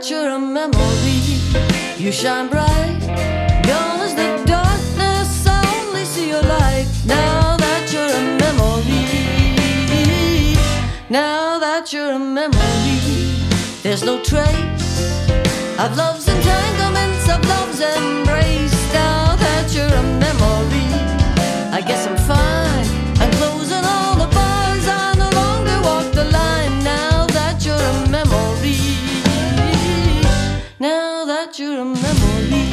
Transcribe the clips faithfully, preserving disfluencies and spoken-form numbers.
that you're a memory. You shine bright, gone is the darkness, I only see your light. Now that you're a memory, now that you're a memory, there's no trace of love's entanglements, of love's embrace. Now that you're a memory, I guess I'm fine. I'm closing all the bars, I no longer walk the line. Now that you're a memory, now that you're a memory.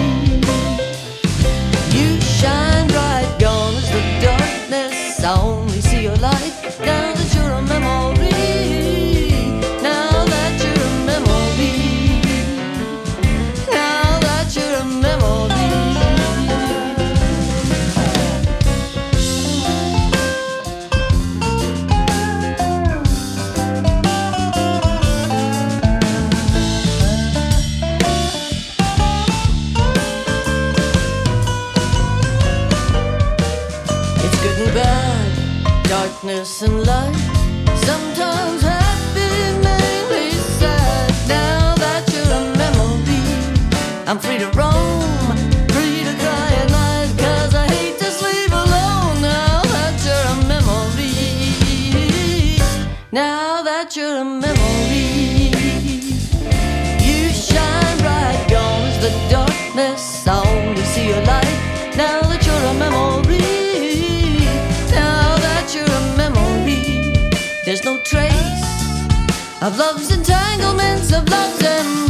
You shine bright, gone is the darkness, I only see your light. Now that you're a memory, now that you're a memory, now that you're a memory. Darkness and light, sometimes happy, mainly sad. Now that you're a memory, I'm free to roam, free to cry at night, 'cause I hate to sleep alone. Now that you're a memory, now that you're a memory. You shine bright, gone is the darkness, I only see your light. Now that you're a memory, there's no trace of love's entanglements, of love's embrace.